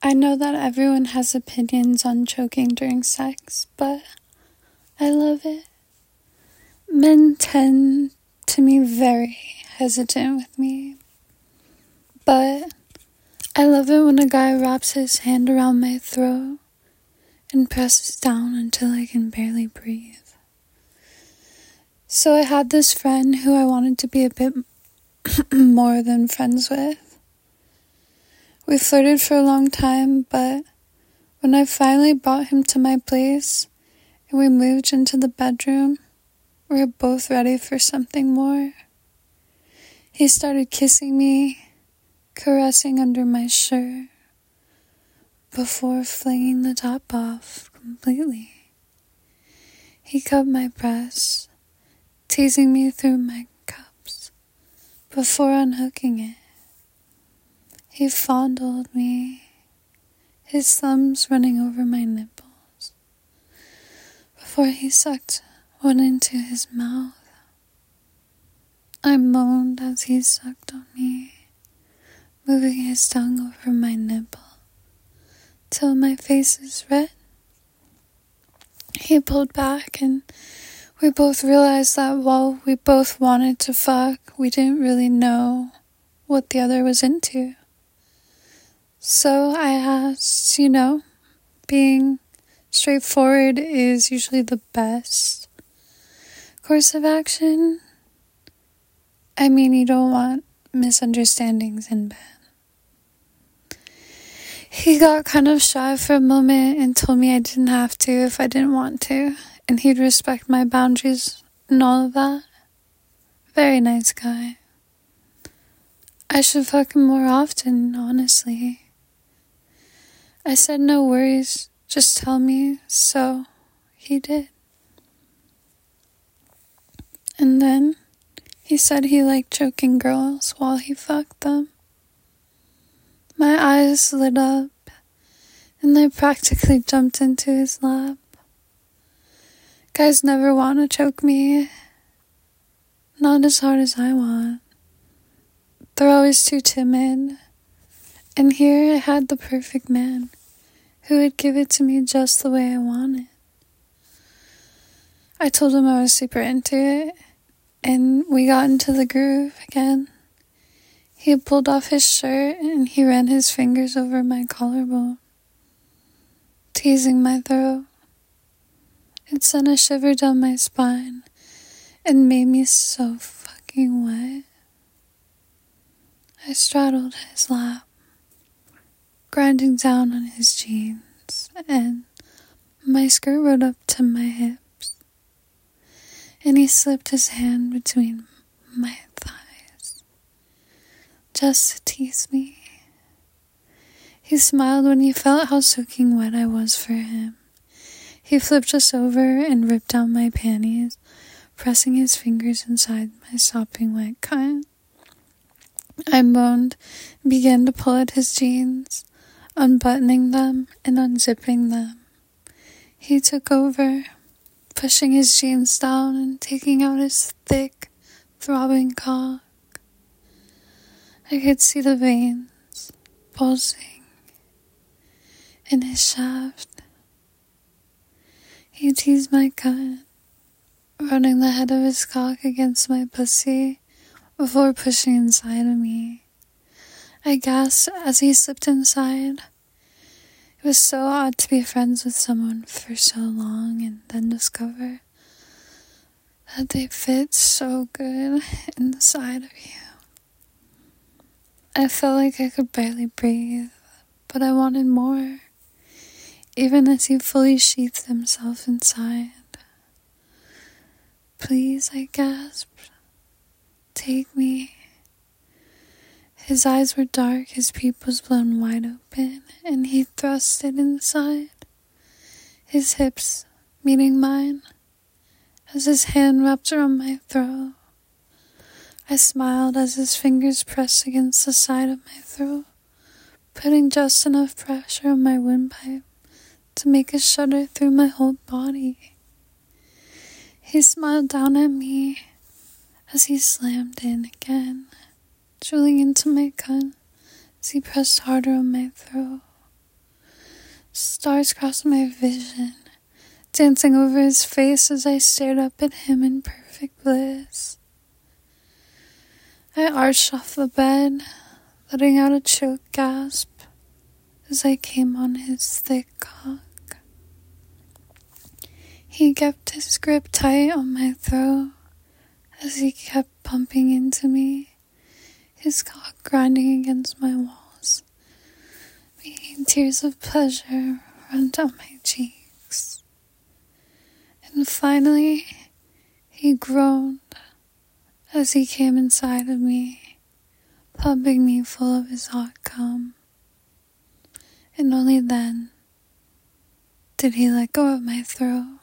I know that everyone has opinions on choking during sex, but I love it. Men tend to be very hesitant with me, but I love it when a guy wraps his hand around my throat and presses down until I can barely breathe. So I had this friend who I wanted to be a bit more than friends with. We flirted for a long time, but when I finally brought him to my place and we moved into the bedroom, we were both ready for something more. He started kissing me, caressing under my shirt, before flinging the top off completely. He cupped my breasts, teasing me through my cups, before unhooking it. He fondled me, his thumbs running over my nipples, before he sucked one into his mouth. I moaned as he sucked on me, moving his tongue over my nipple, till my face is red. He pulled back and we both realized that while we both wanted to fuck, we didn't really know what the other was into. So I asked, being straightforward is usually the best course of action. I mean, you don't want misunderstandings in bed. He got kind of shy for a moment and told me I didn't have to if I didn't want to, and he'd respect my boundaries and all of that. Very nice guy. I should fuck him more often, honestly. I said no worries, just tell me, so he did. And then he said he liked choking girls while he fucked them. My eyes lit up, and I practically jumped into his lap. Guys never want to choke me, not as hard as I want. They're always too timid. And here I had the perfect man who would give it to me just the way I wanted. I told him I was super into it, and we got into the groove again. He pulled off his shirt and he ran his fingers over my collarbone, teasing my throat. It sent a shiver down my spine and made me so fucking wet. I straddled his lap, grinding down on his jeans, and my skirt rode up to my hips, and he slipped his hand between my thighs, just to tease me. He smiled when he felt how soaking wet I was for him. He flipped us over and ripped down my panties, pressing his fingers inside my sopping wet cunt. I moaned and began to pull at his jeans, unbuttoning them and unzipping them. He took over, pushing his jeans down and taking out his thick, throbbing cock. I could see the veins pulsing in his shaft. He teased my cunt, running the head of his cock against my pussy before pushing inside of me. I gasped as he slipped inside. It was so odd to be friends with someone for so long and then discover that they fit so good inside of you. I felt like I could barely breathe, but I wanted more, even as he fully sheathed himself inside. Please, I gasped. Take me. His eyes were dark, his pupils blown wide open, and he thrust it inside, his hips meeting mine, as his hand wrapped around my throat. I smiled as his fingers pressed against the side of my throat, putting just enough pressure on my windpipe to make it shudder through my whole body. He smiled down at me as he slammed in again, drilling into my cunt as he pressed harder on my throat. Stars crossed my vision, dancing over his face as I stared up at him in perfect bliss. I arched off the bed, letting out a choked gasp as I came on his thick cock. He kept his grip tight on my throat as he kept pumping into me, his cock grinding against my walls, making tears of pleasure run down my cheeks. And finally, he groaned as he came inside of me, pumping me full of his hot cum. And only then did he let go of my throat.